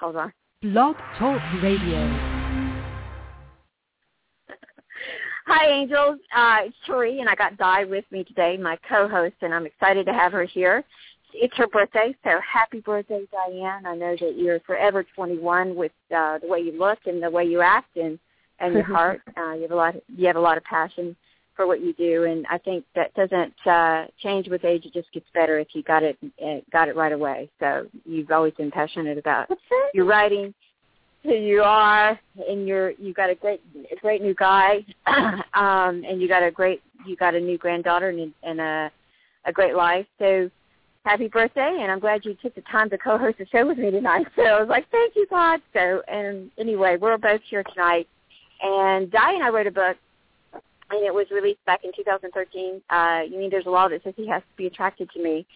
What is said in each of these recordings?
Hold on. Blog Talk Radio. Hi, Angels. It's Tori, and I got Di with me today, my co-host, and I'm excited to have her here. It's her birthday, so happy birthday, Diane. I know that you're forever 21 with the way you look and the way you act and your heart. You have a lot of passion for what you do, and I think that doesn't change with age. It just gets better if you got it right away. So you've always been passionate about your writing, who you are, and you got a great new guy, and you got a new granddaughter and a great life. So happy birthday, and I'm glad you took the time to co-host the show with me tonight. So I was like, thank you, God. So, and anyway, we're both here tonight, and Di and I wrote a book, and it was released back in 2013. You mean there's a law that says he has to be attracted to me.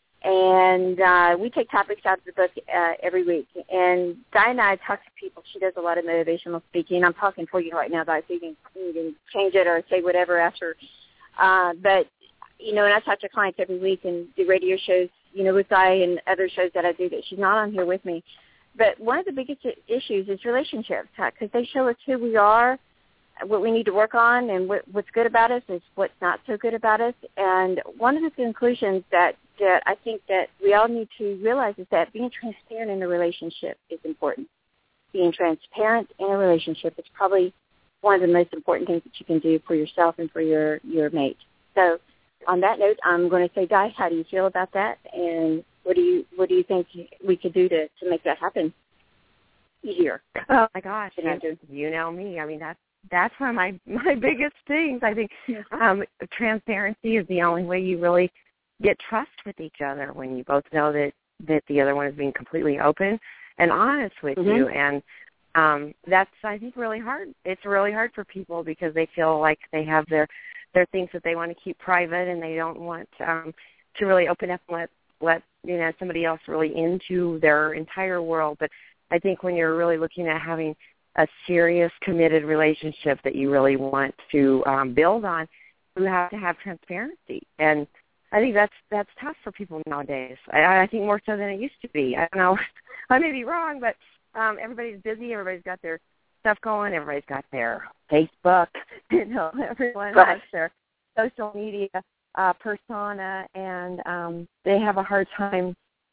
And we take topics out of the book every week. And Di and I talk to people. She does a lot of motivational speaking. I'm talking for you right now, Di, so you can change it or say whatever after. But, and I talk to clients every week and do radio shows, with Di and other shows that I do that she's not on here with me. But one of the biggest issues is relationships, because they show us who we are, what we need to work on, and what's good about us is what's not so good about us. And one of the conclusions that I think that we all need to realize is that being transparent in a relationship is important. Being transparent in a relationship is probably one of the most important things that you can do for yourself and for your mate. So on that note, I'm going to say, Di, how do you feel about that? And what do you think we could do to make that happen easier? Oh, my gosh. You know me. I mean, that's one of my biggest things. I think transparency is the only way you really get trust with each other, when you both know that the other one is being completely open and honest with you. And that's, I think, really hard. It's really hard for people because they feel like they have their things that they want to keep private, and they don't want to really open up and let somebody else really into their entire world. But I think when you're really looking at having a serious, committed relationship that you really want to build on, you have to have transparency. And I think that's tough for people nowadays. I think more so than it used to be. I don't know. I may be wrong, but everybody's busy. Everybody's got their stuff going. Everybody's got their Facebook. Everyone has their social media persona, and they have a hard time,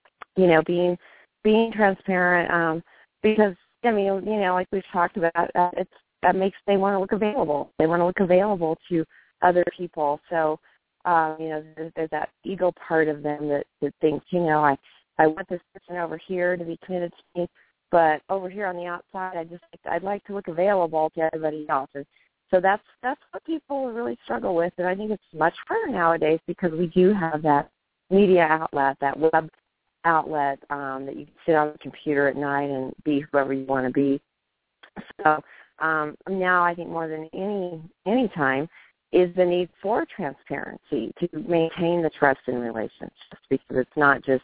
being transparent because, like we've talked about, they want to look available. They want to look available to other people. So, there's that ego part of them that thinks, I want this person over here to be committed to me, but over here on the outside, I'd like to look available to everybody else. And so that's what people really struggle with, and I think it's much harder nowadays because we do have that media outlet, that web outlet, that you can sit on the computer at night and be whoever you want to be. So now I think more than any time is the need for transparency to maintain the trust in relationships, because it's not just,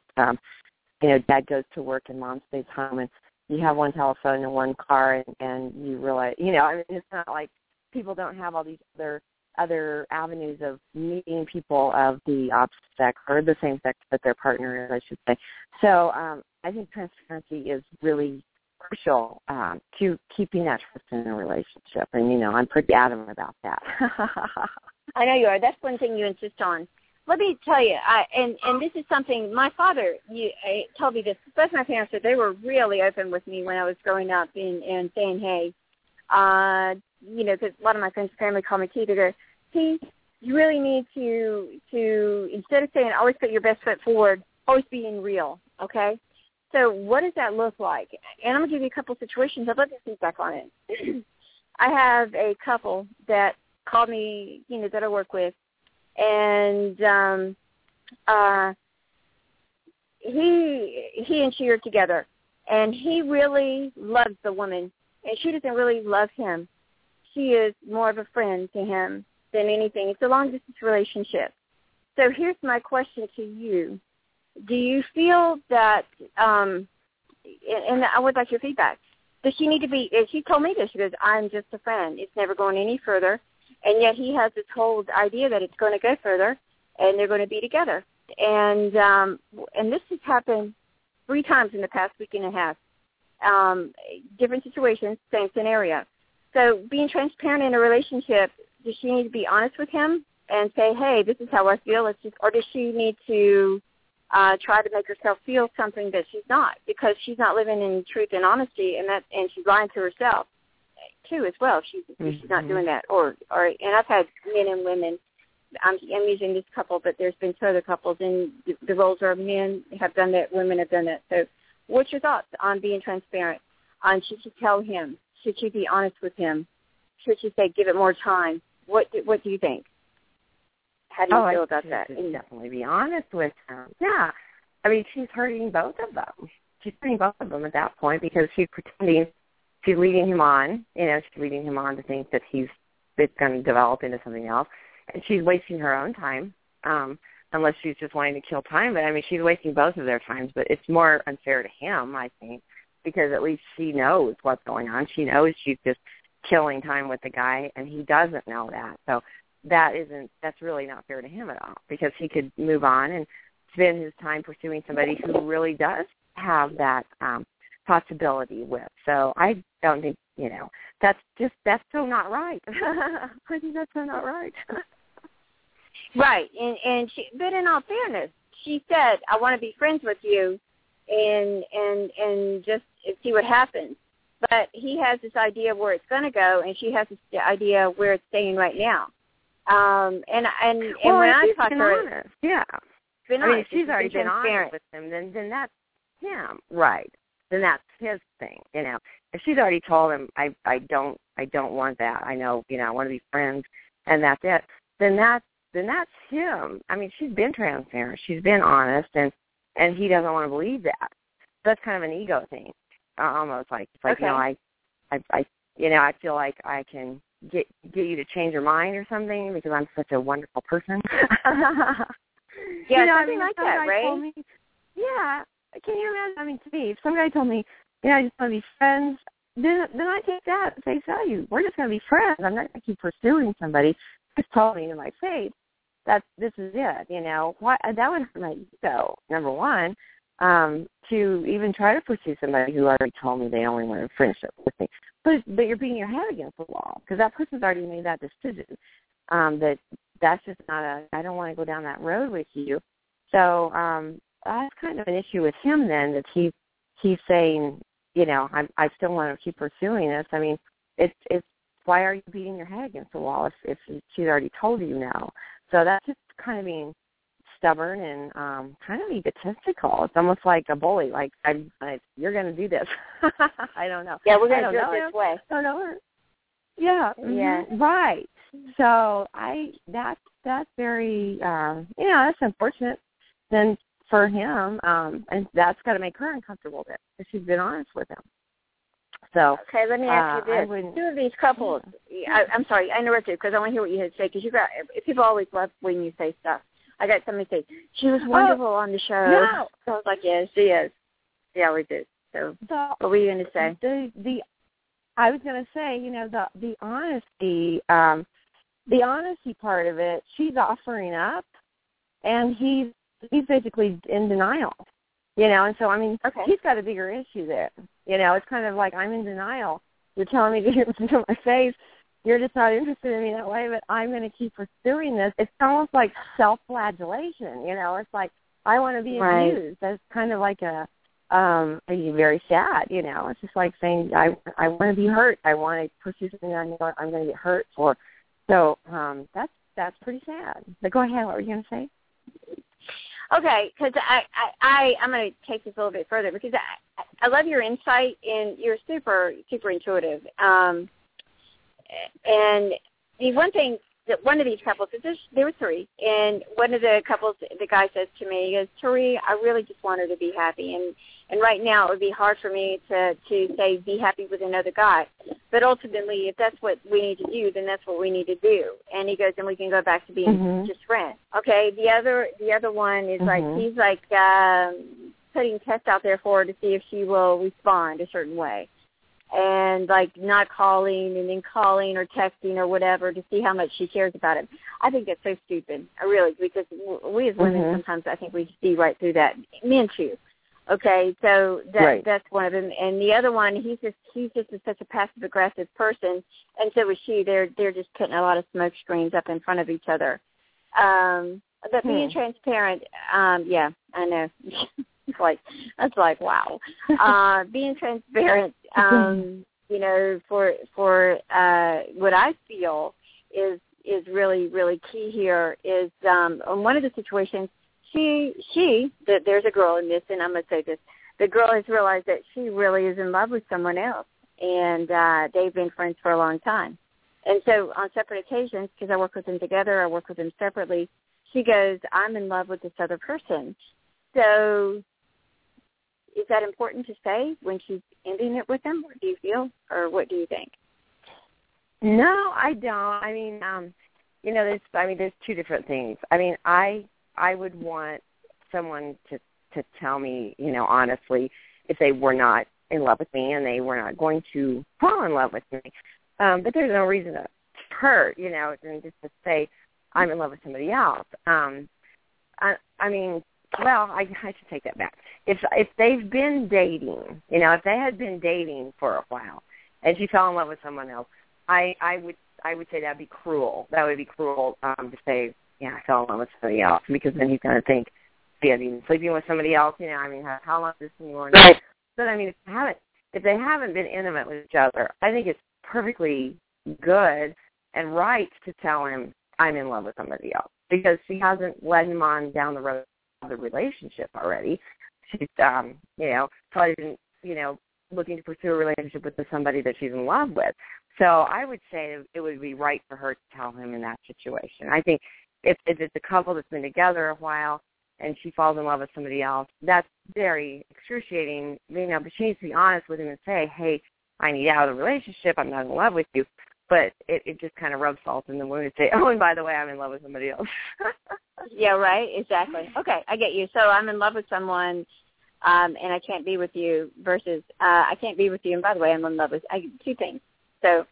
dad goes to work and mom stays home and you have one telephone and one car and you realize, it's not like people don't have all these other avenues of meeting people of the opposite sex or the same sex that their partner is, I should say. So I think transparency is really crucial to keeping that trust in a relationship. And, I'm pretty adamant about that. I know you are. That's one thing you insist on. Let me tell you, and this is something my father told me this. Both my parents said they were really open with me when I was growing up and saying, hey, because a lot of my friends' family call me T. They go, T, you really need to instead of saying always put your best foot forward, always being real, okay? So what does that look like? And I'm going to give you a couple situations. I'd love to feedback on it. I have a couple that called me, that I work with, and he and she are together, and he really loves the woman, and she doesn't really love him. She is more of a friend to him than anything. It's a long-distance relationship. So here's my question to you. Do you feel that, and I would like your feedback, does she need to be, she told me this, she goes, I'm just a friend. It's never going any further. And yet he has this whole idea that it's going to go further, and they're going to be together. And this has happened 3 times in the past week and a half. different situations, same scenario. So being transparent in a relationship, does she need to be honest with him and say, hey, this is how I feel, or does she need to try to make herself feel something that she's not, because she's not living in truth and honesty, and she's lying to herself too as well. She's not doing that. And I've had men and women. I'm using this couple, but there's been two other couples, and the roles are men have done that, women have done that. So what's your thoughts on being transparent? Should she tell him? Should she be honest with him? Should she say, give it more time? What do you think? How do you feel about that? Definitely be honest with him. Yeah. I mean, she's hurting both of them. She's hurting both of them at that point, because she's pretending she's leading him on. She's leading him on to think that it's going to develop into something else. And she's wasting her own time, unless she's just wanting to kill time. But, I mean, she's wasting both of their times. But it's more unfair to him, I think, because at least she knows what's going on. She knows she's just killing time with the guy, and he doesn't know that. So that's really not fair to him at all, because he could move on and spend his time pursuing somebody who really does have that possibility with. So I don't think, that's so not right. I think that's so not right. Right. But in all fairness, she said, I want to be friends with you and just see what happens. But he has this idea of where it's going to go, and she has this idea of where it's staying right now. And when I talk to her, yeah. I mean, if she's already been honest with him, then that's him, right? Then that's his thing, If she's already told him, I don't want that. I know, I want to be friends, and that's it. Then that's him. I mean, she's been transparent. She's been honest, and he doesn't want to believe that. That's kind of an ego thing, almost like it's like, okay. I feel like I can get you to change your mind or something because I'm such a wonderful person. Yeah, something like that, right? Me, yeah. Can you imagine? I mean, to me, if some guy told me, I just want to be friends, then I take that at face value. We're just going to be friends. I'm not going to keep pursuing somebody who's told me to my face that this is it. Why, that would hurt my ego, number one, to even try to pursue somebody who already told me they only want a friendship with me. But you're beating your head against the wall, because that person's already made that decision. That's just not I don't want to go down that road with you. So that's kind of an issue with him then, that he's saying, I still want to keep pursuing this. I mean, it's why are you beating your head against the wall if she's already told you no? So that's just kind of being stubborn and kind of egotistical. It's almost like a bully, like you're going to do this. I don't know. Yeah, we're going to do it this way. I don't know. Yeah. Yeah. Right. So that's very that's unfortunate then for him, and that's got to make her uncomfortable then, if she's been honest with him. So okay, let me ask you this: two of these couples. I'm sorry, I interrupted because I want to hear what you had to say. Because people always love when you say stuff. I got somebody say she was wonderful on the show. No. So I was like, yes, she is. Yeah, we did. So what were you going to say? I was going to say, the honesty, the honesty part of it. She's offering up, and he's basically in denial. And so I mean, he's got a bigger issue there. It's kind of like, I'm in denial. You're telling me to get into my face. You're just not interested in me that way, but I'm going to keep pursuing this. It's almost like self-flagellation. It's like, I want to be abused. That's kind of like very sad. It's just like saying, I want to be hurt. I want to pursue something I know I'm going to get hurt for. So that's pretty sad. But go ahead. What were you going to say? Okay, because I'm going to take this a little bit further, because I love your insight, and you're super, super intuitive. And the one thing that one of these couples, there were three, and one of the couples, the guy says to me, he goes, Tari, I really just want her to be happy, and right now it would be hard for me to say be happy with another guy, but ultimately if that's what we need to do, then that's what we need to do. And he goes, and we can go back to being just friends. Okay, the other one is like, he's like putting tests out there for her to see if she will respond a certain way. And like not calling and then calling or texting or whatever to see how much she cares about him. I think that's so stupid, really, because we as women sometimes I think we see right through that. Men too. Okay, so Right. that's one of them, and the other one, he's just such a passive aggressive person, and so is she. They're just putting a lot of smoke screens up in front of each other. But being transparent, yeah, I know. It's like wow. Being transparent, you know, for what I feel is really, really key here is on one of the situations. There's a girl in this, and I'm going to say this. The girl has realized that she really is in love with someone else, and they've been friends for a long time. And so on separate occasions, because I work with them together, I work with them separately, she goes, I'm in love with this other person. So is that important to say when she's ending it with them, or do you feel, or what do you think? No, I don't. I mean, you know, there's two different things. I mean, I would want someone to tell me, you know, honestly, if they were not in love with me and they were not going to fall in love with me. But there's no reason to hurt, you know, and just to say I'm in love with somebody else. I mean, well, I should take that back. If they've been dating, you know, if they had been dating for a while and she fell in love with someone else, I would say that'd be cruel. That would be cruel to say, yeah, I fell in love with somebody else, because then he's going to think, yeah, he's sleeping with somebody else, you know, I mean, how long is this thing going on? Right. But, I mean, if they haven't been intimate with each other, I think it's perfectly good and right to tell him I'm in love with somebody else, because she hasn't led him on down the road of the relationship already. She's, you know, probably been, you know, looking to pursue a relationship with somebody that she's in love with. So I would say it would be right for her to tell him in that situation. I think if it's a couple that's been together a while and she falls in love with somebody else, that's very excruciating, you know, but she needs to be honest with him and say, hey, I need out of the relationship, I'm not in love with you. But it just kind of rubs salt in the wound and say, oh, and by the way, I'm in love with somebody else. Yeah, right, exactly. Okay, I get you. So I'm in love with someone, and I can't be with you, versus I can't be with you, and by the way, I'm in love with two things. So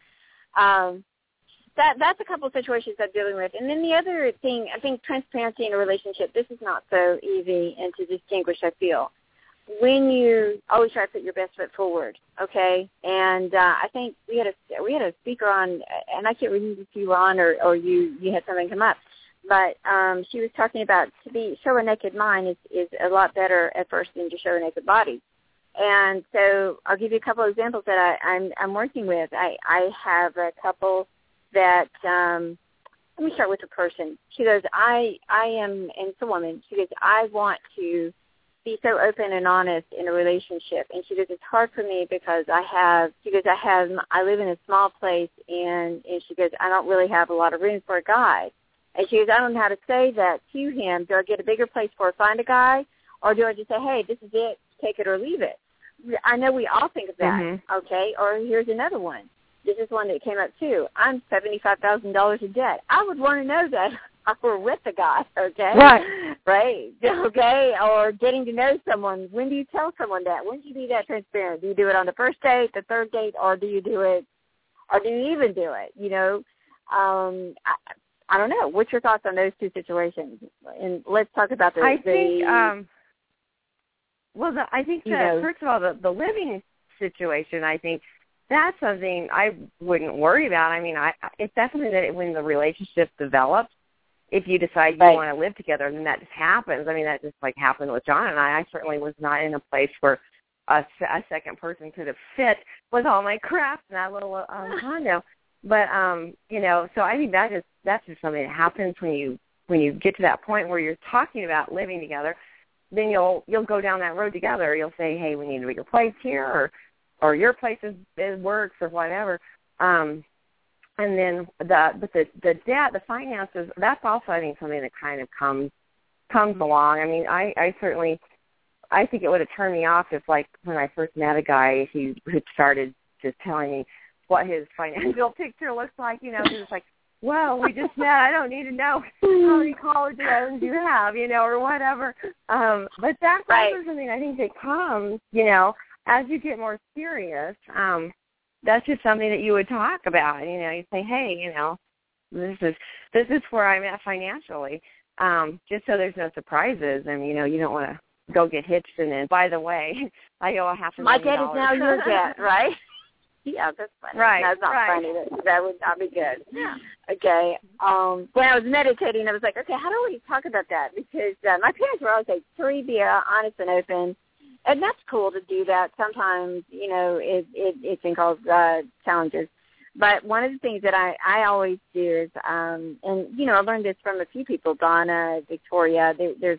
that's a couple of situations I'm dealing with. And then the other thing, I think transparency in a relationship, this is not so easy and to distinguish, I feel. When you always try to put your best foot forward, okay? And I think we had a speaker on, and I can't remember if you were on or you had something come up, but she was talking about show a naked mind is a lot better at first than to show a naked body. And so I'll give you a couple of examples that I'm working with. I have a couple that let me start with the person. She goes, I am, and it's a woman. She goes, I want to be so open and honest in a relationship. And she goes, it's hard for me because I live in a small place, and she goes, I don't really have a lot of room for a guy. And she goes, I don't know how to say that to him. Do I get a bigger place for find a guy, or do I just say, hey, this is it, take it or leave it? I know we all think of that, okay? Or here's another one. This is one that came up too. I'm $75,000 in debt. I would want to know that I were with a guy, okay? Right, okay? Or getting to know someone. When do you tell someone that? When do you be that transparent? Do you do it on the first date, the third date, or do you do it, or do you even do it? You know, I don't know. What's your thoughts on those two situations? And let's talk about I think first of all, the living situation, I think that's something I wouldn't worry about. I mean, it's definitely that when the relationship develops, if you decide you want to live together, then that just happens. I mean, that just like happened with John and I. I certainly was not in a place where a second person could have fit with all my crap in that little condo. But you know, so I think that's just something that happens when you get to that point where you're talking about living together. Then you'll go down that road together. You'll say, hey, we need a bigger place here, or your place works, or whatever. And then the debt, the finances, that's also, I think, something that kind of comes along. I mean, I think it would have turned me off if, like, when I first met a guy, he had started just telling me what his financial picture looks like. You know, he was like, well, we just met. I don't need to know how many college loans you have, you know, or whatever. But that's also something I think that comes, you know, as you get more serious. That's just something that you would talk about. You know, you say, hey, you know, this is where I'm at financially, just so there's no surprises. And, you know, you don't want to go get hitched, and then, by the way, I owe $500,000. My debt is now your debt, right? Yeah, that's funny. Right. That's not right. funny. That would not be good. Yeah. Okay. When I was meditating, I was like, okay, how do we talk about that? Because my parents were always like, Turi, be honest and open. And that's cool to do that. Sometimes, it can cause challenges. But one of the things that I always do is, and, I learned this from a few people, Donna, Victoria,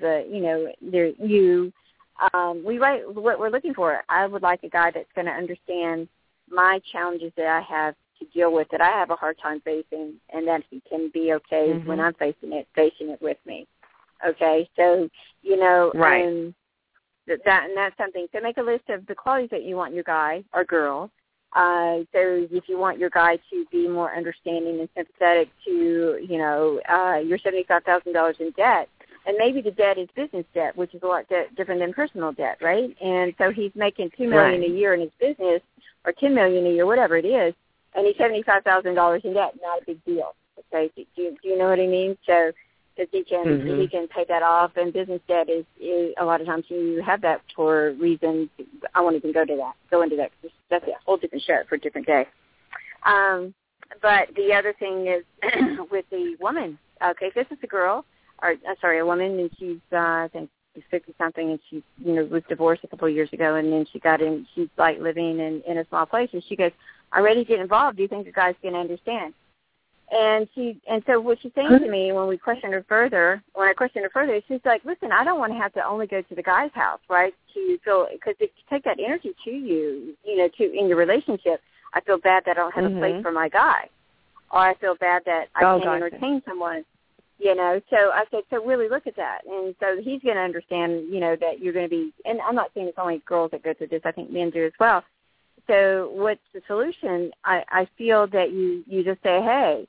we write what we're looking for. I would like a guy that's going to understand my challenges that I have to deal with, that I have a hard time facing, and that he can be okay when I'm facing it with me. Okay? So, right. and that's something. So make a list of the qualities that you want your guy or girl. So if you want your guy to be more understanding and sympathetic to, your $75,000 in debt, and maybe the debt is business debt, which is a lot different than personal debt, right? And so he's making $2 million a year in his business, or $10 million a year, whatever it is, and he's $75,000 in debt. Not a big deal. Okay, do you know what I mean? So because he can pay that off, and business debt is a lot of times you have that for reasons. I won't even go into that. That's a whole different show for a different day. But the other thing is with the woman. Okay, if this is a girl, a woman, and she's I think she's 50-something, and she was divorced a couple of years ago, and then she's like living in a small place, and she goes, I'm ready to get involved. Do you think the guy's going to understand? And so what she's saying to me when I questioned her further, she's like, listen, I don't want to have to only go to the guy's house, right? Because if you take that energy to you, in your relationship, I feel bad that I don't have a place for my guy, or I feel bad that I can't entertain someone. So I said, so really look at that. And so he's going to understand, that you're going to be, and I'm not saying it's only girls that go through this, I think men do as well. So what's the solution? I feel that you just say, hey,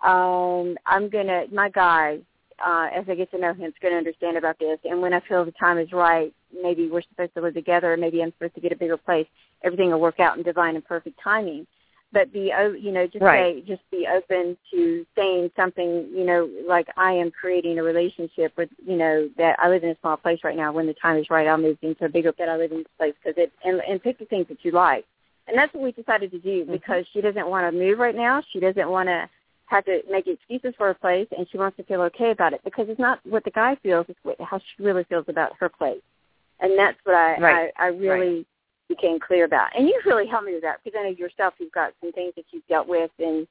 my guy, as I get to know him, is going to understand about this. And when I feel the time is right, maybe we're supposed to live together, or maybe I'm supposed to get a bigger place, everything will work out in divine and perfect timing. But be open to saying something, like I am creating a relationship with, that I live in a small place right now. When the time is right, I'll move into a bigger, that I live in this place and pick the things that you like. And that's what we decided to do, because she doesn't want to move right now. She doesn't want to have to make excuses for her place, and she wants to feel okay about it, because it's not what the guy feels, it's how she really feels about her place. And that's what I really became clear about. And you really helped me with that, because I know yourself, you've got some things that you've dealt with, and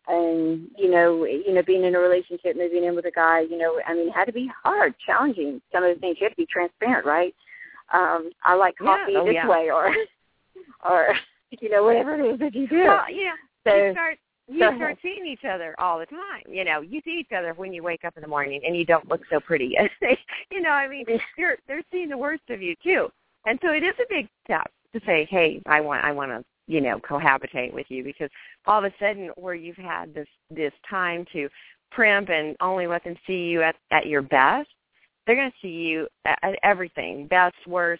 being in a relationship, moving in with a guy, it had to be hard, challenging. Some of the things you have to be transparent, right? I like coffee this way, or whatever it is that you do. Well, you start seeing each other all the time. You see each other when you wake up in the morning, and you don't look so pretty. They're seeing the worst of you too. And so it is a big step to say, hey, I want to, cohabitate with you, because all of a sudden where you've had this time to primp and only let them see you at your best, they're going to see you at everything, best, worst,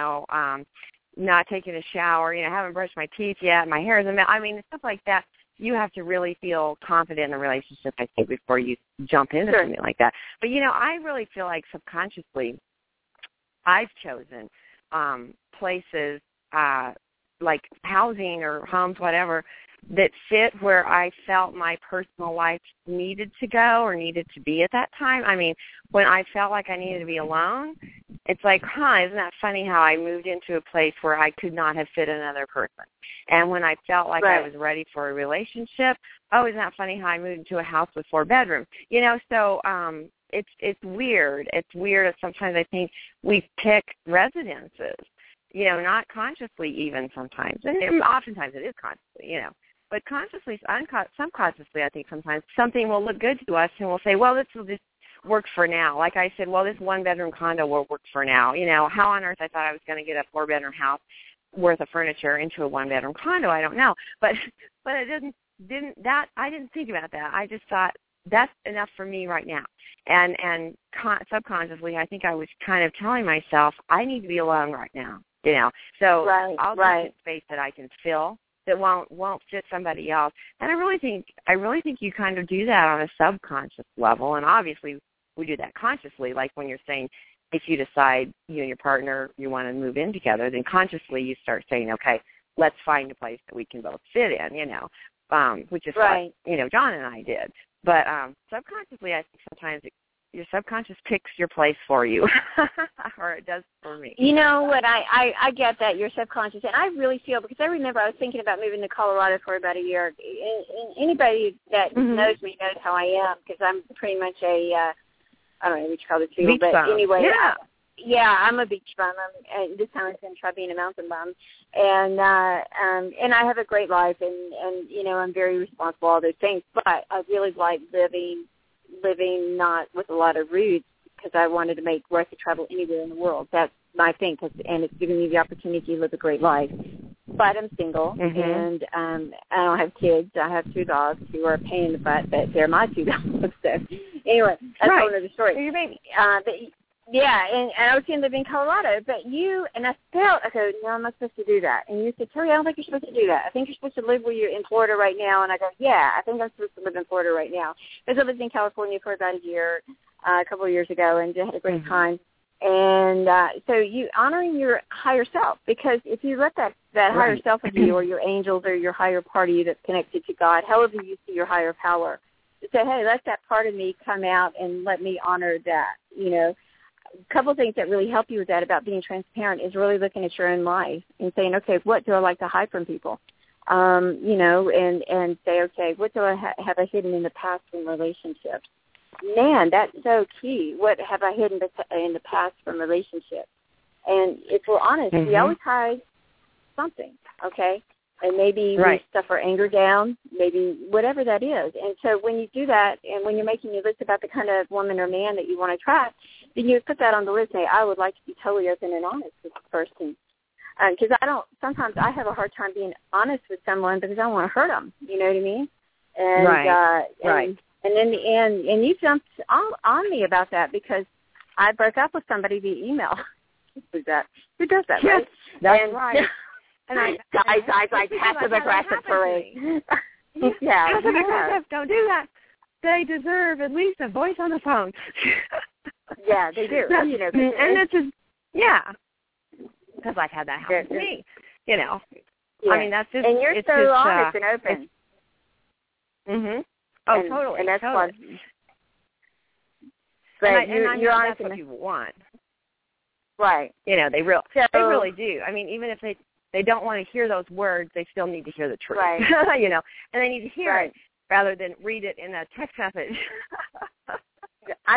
not taking a shower, haven't brushed my teeth yet, my hair is a mess. Stuff like that. You have to really feel confident in the relationship, I think, before you jump into something like that. But, I really feel like subconsciously I've chosen places like housing or homes, whatever, that fit where I felt my personal life needed to go or needed to be at that time. When I felt like I needed to be alone, it's like, isn't that funny how I moved into a place where I could not have fit another person? And when I felt like I was ready for a relationship, isn't that funny how I moved into a house with 4 bedrooms? So it's weird. It's weird that sometimes I think we pick residences, not consciously even sometimes. And oftentimes it is consciously, But consciously, subconsciously, I think sometimes something will look good to us, and we'll say, well, this will just work for now. Like I said, well, this 1-bedroom condo will work for now. How on earth I thought I was going to get a 4-bedroom house worth of furniture into a 1-bedroom condo, I don't know. But it I didn't think about that. I just thought that's enough for me right now. And subconsciously, I think I was kind of telling myself, I need to be alone right now. So I'll take a space that I can fill that won't fit somebody else. And I really think you kind of do that on a subconscious level, and obviously we do that consciously, like when you're saying, if you decide you and your partner, you want to move in together, then consciously you start saying, okay, let's find a place that we can both fit in, which is what, John and I did. But subconsciously, I think sometimes your subconscious picks your place for you, or it does for me. You know what, I get that, your subconscious, and I really feel, because I remember I was thinking about moving to Colorado for about a year. Anybody that knows me knows how I am, because I'm pretty much I don't know what you call it, too, but anyway. Yeah, I'm a beach bum. This time I'm going to try being a mountain bum, and I have a great life, and I'm very responsible, all those things. But I really like living not with a lot of roots, because I wanted to make where I could travel anywhere in the world. That's my thing, and it's giving me the opportunity to live a great life. But I'm single, and I don't have kids. I have 2 dogs who are a pain in the butt, but they're my 2 dogs. So anyway, that's a whole other story. Your baby. Yeah, and I was going to live in Colorado, but and I felt, okay, no, I'm not supposed to do that. And you said, Terry, I don't think you're supposed to do that. I think you're supposed to live where you're in Florida right now. And I go, yeah, I think I'm supposed to live in Florida right now. Because I lived in California for about a year, a couple of years ago, and had a great time. And so you honoring your higher self, because if you let that higher self of you, or your angels, or your higher part of you that's connected to God, however you see your higher power, say, hey, let that part of me come out and let me honor that, A couple of things that really help you with that about being transparent is really looking at your own life and saying, okay, what do I like to hide from people? And say, okay, what do I have I hidden in the past in relationships? Man, that's so key. What have I hidden in the past from relationships? And if we're honest, we always hide something, okay? And maybe we stuff our anger down, maybe whatever that is. And so when you do that, and when you're making your list about the kind of woman or man that you want to attract, then you put that on the list and say, I would like to be totally open and honest with this person. Because sometimes I have a hard time being honest with someone because I don't want to hurt them. You know what I mean? And, and in the end, and you jumped on me about that, because I broke up with somebody via email. Who does that, right? That's right. And I passive aggressive parade. Passive aggressive. Don't do that. They deserve at least a voice on the phone. Yeah, they do. And it's just, because I've had that happen to me. Yeah. I mean, that's just. And you're it's so just, honest and open. Oh, totally. And that's totally. But and you're honest. That's what people want. Right. They really do. I mean, even if they don't want to hear those words, they still need to hear the truth. Right. And they need to hear it rather than read it in a text message. I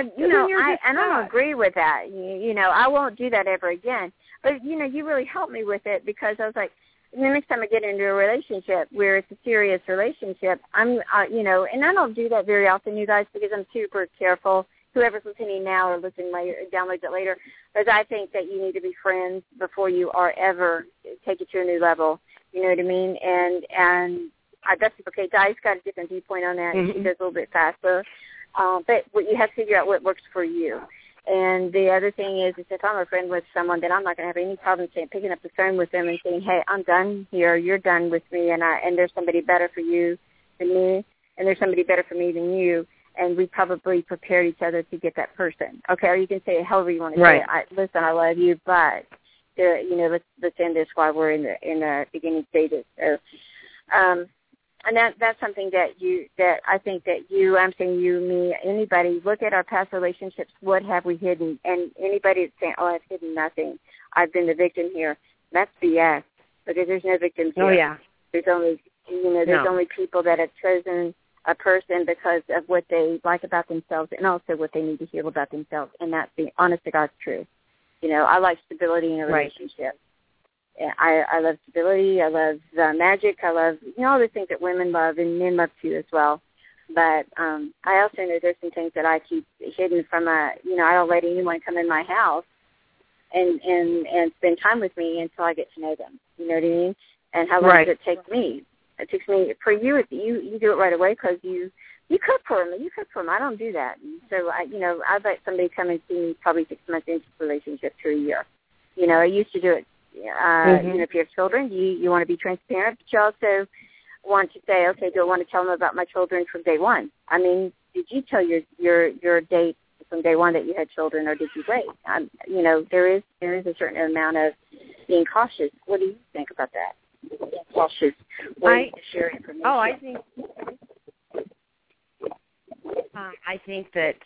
don't agree with that. I won't do that ever again. But, you really helped me with it, because I was like, the next time I get into a relationship where it's a serious relationship, and I don't do that very often, you guys, because I'm super careful. Whoever's listening now or listening later, downloads it later, because I think that you need to be friends before you are ever take it to a new level. You know what I mean? And that's okay. Di's got a different viewpoint on that. She goes a little bit faster. But you have to figure out what works for you. And the other thing is if I'm a friend with someone, then I'm not going to have any problem picking up the phone with them and saying, hey, I'm done here. You're done with me, and there's somebody better for you than me, and there's somebody better for me than you. And we probably prepared each other to get that person. Okay, or you can say it however you want to say it. Listen, I love you, but let's end this while we're in the beginning stages. So, and that's something that I think that I'm saying you, me, anybody, look at our past relationships. What have we hidden? And anybody that's saying, oh, I've hidden nothing, I've been the victim here, that's BS, because there's no victims here. Oh yeah. There's only only people that have chosen a person because of what they like about themselves, and also what they need to hear about themselves, and that's the honest to God's truth. I like stability in a relationship. I love stability. I love magic. I love all the things that women love and men love too as well. But I also know there's some things that I keep hidden from I don't let anyone come in my house and spend time with me until I get to know them. You know what I mean? And how long does it take me? It takes me, for you, you do it right away because you cook for them. You cook for them. I don't do that. So, I'd let somebody come and see me probably 6 months into the relationship to a year. I used to do it. If you have children, you want to be transparent, but you also want to say, okay, do I want to tell them about my children from day one? I mean, did you tell your date from day one that you had children, or did you wait? You know, there is a certain amount of being cautious. What do you think about that? Being cautious, waiting to share information. Oh, I think that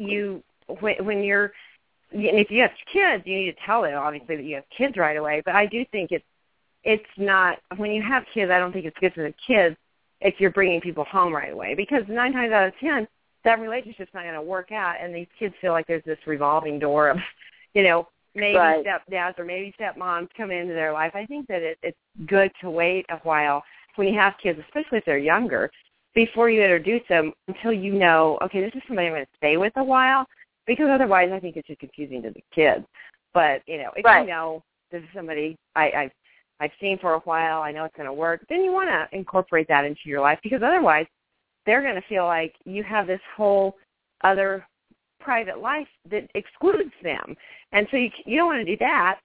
when you're, and if you have kids, you need to tell them, obviously, that you have kids right away. But I do think it's not, when you have kids, I don't think it's good for the kids if you're bringing people home right away. Because 9 times out of 10, that relationship's not going to work out, and these kids feel like there's this revolving door of, you know, maybe stepdads or maybe stepmoms come into their life. I think that it's good to wait a while when you have kids, especially if they're younger, before you introduce them until you know, okay, this is somebody I'm going to stay with a while, because otherwise I think it's just confusing to the kids. But, you know, if you know this is somebody I've seen for a while, I know it's going to work, then you want to incorporate that into your life, because otherwise they're going to feel like you have this whole other private life that excludes them. And so you don't want to do that.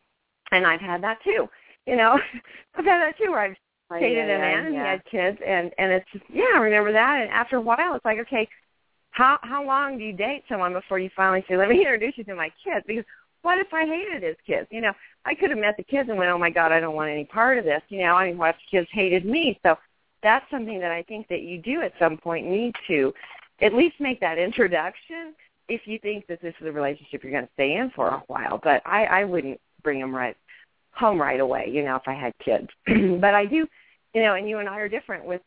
And I've had that too. You know, I've had that too, where I've dated a man and he had kids, and it's just, I remember that. And after a while, it's like, okay, how long do you date someone before you finally say, let me introduce you to my kids? Because what if I hated his kids? You know, I could have met the kids and went, oh, my God, I don't want any part of this. You know, I mean, what if the kids hated me? So that's something that I think that you do at some point need to at least make that introduction if you think that this is a relationship you're going to stay in for a while. But I wouldn't bring them home right away, you know, if I had kids. But I do, you know, and you and I are different with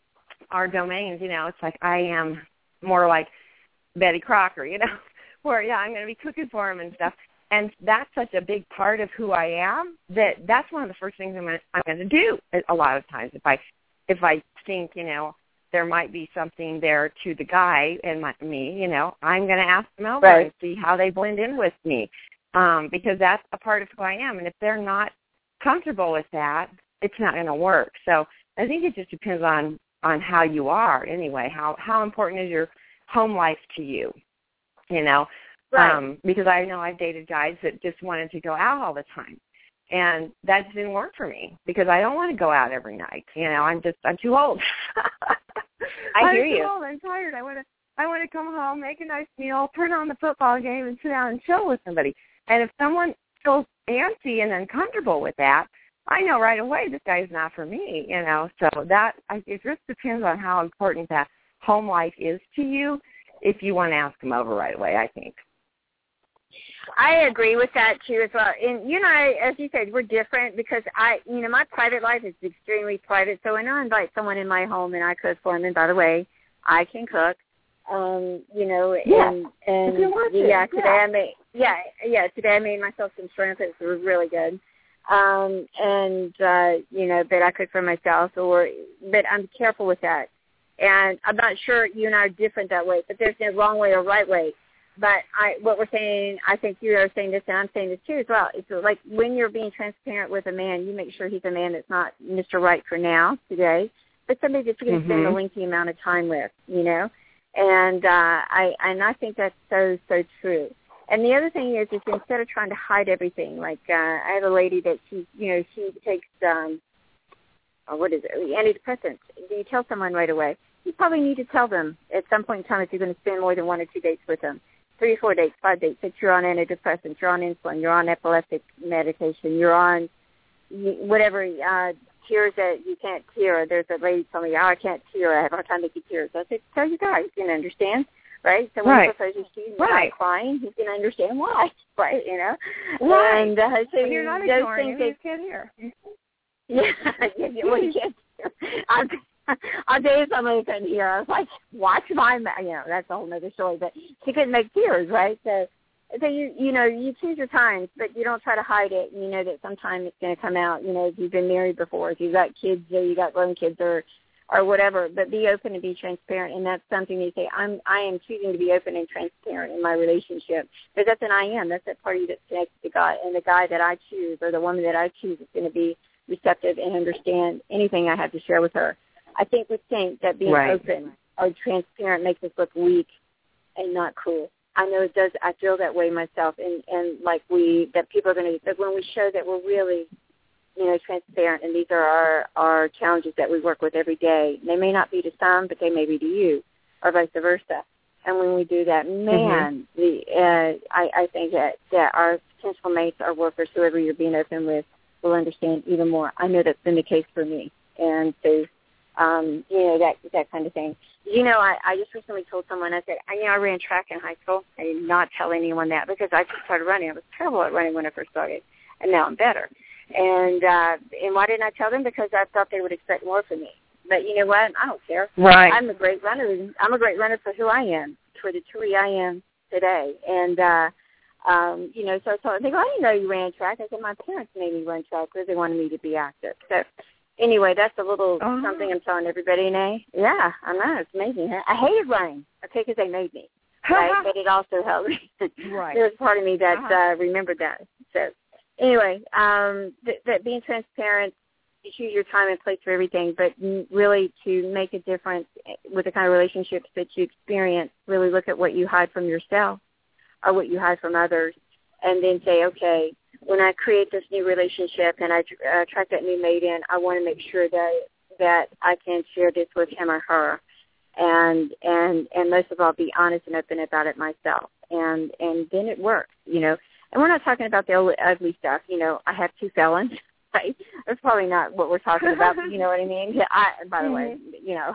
our domains. You know, it's like I am more like Betty Crocker, you know, where, I'm going to be cooking for them and stuff. And that's such a big part of who I am that's one of the first things I'm going to do a lot of times. If I think, you know, there might be something there to the guy and me, you know, I'm going to ask them over and see how they blend in with me, because that's a part of who I am. And if they're not comfortable with that, it's not going to work. So I think it just depends on how you are anyway. How important is your home life to you, you know? Because I know I've dated guys that just wanted to go out all the time. And that just didn't work for me, because I don't want to go out every night. You know, I'm too old. I hear you. I'm too old. I'm tired. I want to come home, make a nice meal, turn on the football game, and sit down and chill with somebody. And if someone feels antsy and uncomfortable with that, I know right away this guy's not for me. You know, so it just depends on how important that home life is to you. If you want to ask them over right away, I think. I agree with that too as well. And you know, as you said, we're different because my private life is extremely private. So when I invite someone in my home and I cook for them, and by the way, I can cook. And today I made myself some shrimp. It was really good. But I cook for myself, but I'm careful with that. And I'm not sure you and I are different that way, but there's no wrong way or right way. But what we're saying, I think you are saying this, and I'm saying this too as well. It's like when you're being transparent with a man, you make sure he's a man that's not Mr. Right for now, today, but somebody that you're going to spend a lengthy amount of time with, you know. And I think that's so true. And the other thing is instead of trying to hide everything, like I have a lady that she takes antidepressants. Do you tell someone right away? You probably need to tell them at some point in time if you're going to spend more than 1 or 2 dates with them. 3 or 4 dates, 5 dates, that you're on antidepressants, you're on insulin, you're on epileptic medication, you're on whatever tears that you can't tear. There's a lady telling me, I can't tear. I have a hard time making tears. I said, tell your guy. He's going to understand, right? So when he proposes to you, you're not crying, he's going to understand why, right? You know? Right. And so you're not ignoring him, he can't hear. Well, you can't hear. I'll tell you something I couldn't hear. I was like, watch my mouth. You know, that's a whole other story. But she couldn't make tears, right? So you choose your times, but you don't try to hide it. You know that sometime it's going to come out. You know, if you've been married before, if you've got kids or you got grown kids or whatever. But be open and be transparent, and that's something you say. I am choosing to be open and transparent in my relationship. But that's an I am. That's that part of you that's connected to God, and the guy that I choose or the woman that I choose is going to be receptive and understand anything I have to share with her. I think we think that being open or transparent makes us look weak and not cool. I know it does. I feel that way myself, and like that people are going to, that when we show that we're really, transparent, and these are our challenges that we work with every day. They may not be to some, but they may be to you, or vice versa. And when we do that, man, I think that our potential mates, our workers, whoever you're being open with, will understand even more. I know that's been the case for me. And so, that kind of thing. I just recently told someone, I said, I ran track in high school. I did not tell anyone that because I just started running. I was terrible at running when I first started, and now I'm better. And why didn't I tell them? Because I thought they would expect more from me. But you know what? I don't care. Right. I'm a great runner. I'm a great runner for who I am, for the Turi I am today. And, so I told them, they go, I didn't know you ran track. I said, my parents made me run track because they wanted me to be active. So anyway, that's a little something I'm telling everybody now. Yeah, I know. It's amazing. Huh? I hated running, okay, because they made me. Right? But it also helped me. Right. There was part of me that remembered that. So anyway, that being transparent, you choose your time and place for everything, but really to make a difference with the kind of relationships that you experience, really look at what you hide from yourself or what you hide from others, and then say, okay, when I create this new relationship and I attract that new mate in, I want to make sure that I can share this with him or her, and most of all, be honest and open about it myself, and then it works, And we're not talking about the ugly stuff. I have 2 felons. Right? That's probably not what we're talking about, but you know what I mean? By the way,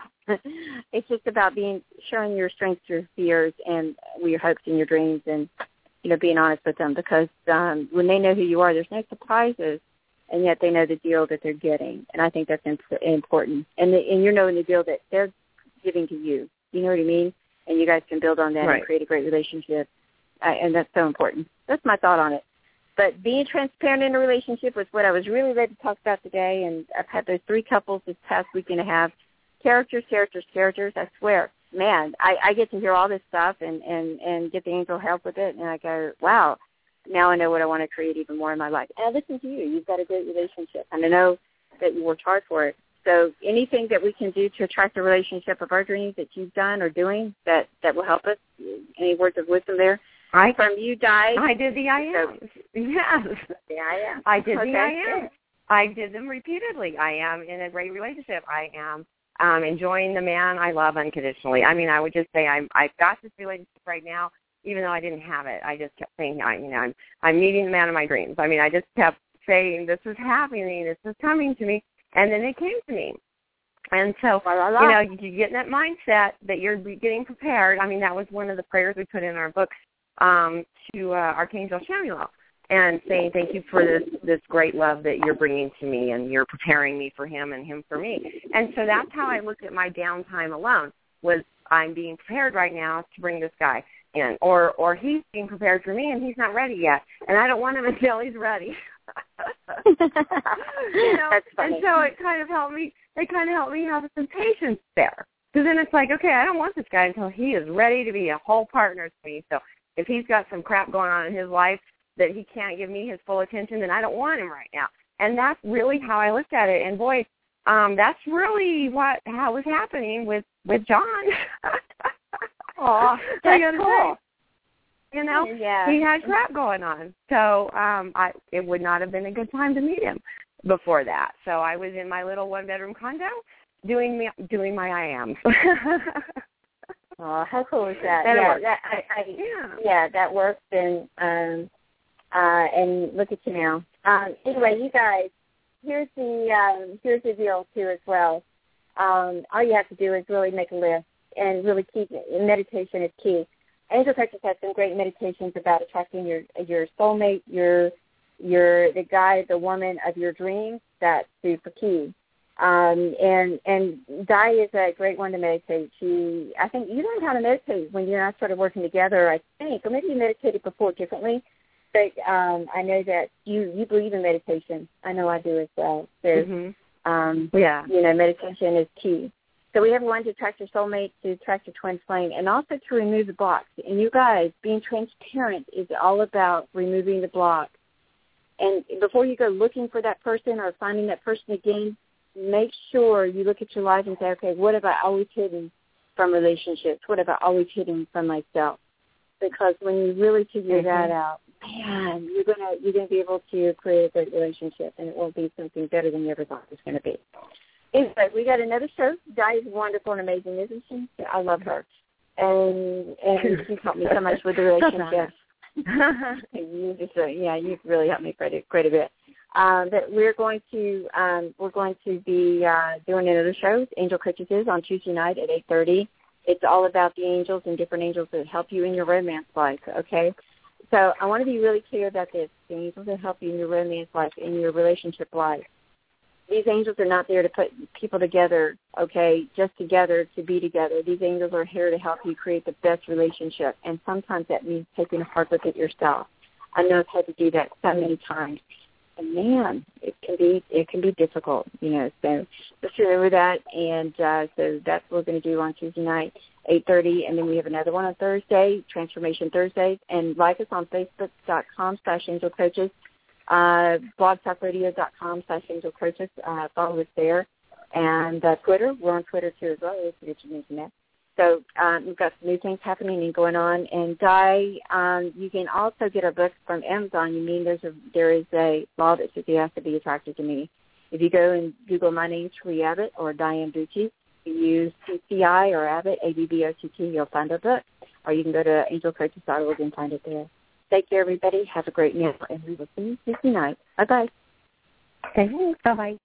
it's just about sharing your strengths, your fears, and your hopes and your dreams, and, being honest with them, because when they know who you are, there's no surprises, and yet they know the deal that they're getting, and I think that's important. And you're knowing the deal that they're giving to you. You know what I mean? And you guys can build on that and create a great relationship, and that's so important. That's my thought on it. But being transparent in a relationship was what I was really ready to talk about today, and I've had those 3 couples this past week and a half. Characters, I swear. Man, I get to hear all this stuff and get the angel help with it, and I go, wow, now I know what I want to create even more in my life. And I listen to you. You've got a great relationship, and I know that you worked hard for it. So anything that we can do to attract the relationship of our dreams that you've done or doing that will help us, any words of wisdom there? From you, Di. I did the I am. Yes. The I am. I did the I am. I did them repeatedly. I am in a great relationship. I am enjoying the man I love unconditionally. I mean, I would just say I've got this relationship right now, even though I didn't have it. I just kept saying, I'm meeting the man of my dreams. I mean, I just kept saying, this is happening, this is coming to me, and then it came to me. And so, you get in that mindset that you're getting prepared. I mean, that was one of the prayers we put in our books to Archangel Chamuel, and saying thank you for this great love that you're bringing to me, and you're preparing me for him and him for me. And so that's how I looked at my downtime alone, was I'm being prepared right now to bring this guy in, or he's being prepared for me and he's not ready yet, and I don't want him until he's ready. That's funny. And so it kind of helped me have some patience there, because then it's like, okay, I don't want this guy until he is ready to be a whole partner to me. So if he's got some crap going on in his life that he can't give me his full attention, then I don't want him right now. And that's really how I looked at it. And boy, that's really how it was happening with John. Oh, that's cool. He had crap going on. So it would not have been a good time to meet him before that. So I was in my little 1-bedroom condo doing my I am. Oh, how cool is that? That works, and look at you now. Anyway, you guys, here's the deal too as well. All you have to do is really make a list and really keep it. Meditation is key. Angel Practice has some great meditations about attracting your soulmate, the guy, the woman of your dreams. That's super key. And Di is a great one to meditate. I think you learned how to meditate when you and I started working together, I think, or maybe you meditated before differently. But I know that you believe in meditation. I know I do as well. So, meditation is key. So we have one to attract your soulmate, to attract your twin flame, and also to remove the blocks. And you guys, being transparent is all about removing the blocks. And before you go looking for that person or finding that person again, make sure you look at your life and say, okay, what have I always hidden from relationships? What have I always hidden from myself? Because when you really figure that out, man, you're gonna be able to create a great relationship, and it will be something better than you ever thought it was going to be. Anyway, we got another show. Di is wonderful and amazing, isn't she? I love her. and you've helped me so much with the relationship. You've really helped me quite a bit. That we're going to be doing another show, Angel Coaches Is, on Tuesday night at 8:30. It's all about the angels and different angels that help you in your romance life. Okay, so I want to be really clear about this: the angels that help you in your romance life, in your relationship life. These angels are not there to put people together, okay, just together to be together. These angels are here to help you create the best relationship, and sometimes that means taking a hard look at yourself. I know I've had to do that so many times, and man, it can be difficult, So just remember that, and so that's what we're going to do on Tuesday night, 8:30, and then we have another one on Thursday, Transformation Thursdays, and like us on Facebook.com/AngelCoaches. blogtalkradio.com/AngelCoaches. Follow us there. And Twitter, we're on Twitter too as well. I forget you mentioned that. So we've got some new things happening and going on. And Di, you can also get our books from Amazon. You mean there is a law that says you have to be attracted to me. If you go and Google my name, Tree Abbott or Diane Bucci, you use TCI or Abbott, ABBOTT, you'll find our book. Or you can go to angelcoaches.org and find it there. Take care, everybody. Have a great meal, and we will see you Tuesday night. Bye-bye. Thanks. Bye-bye.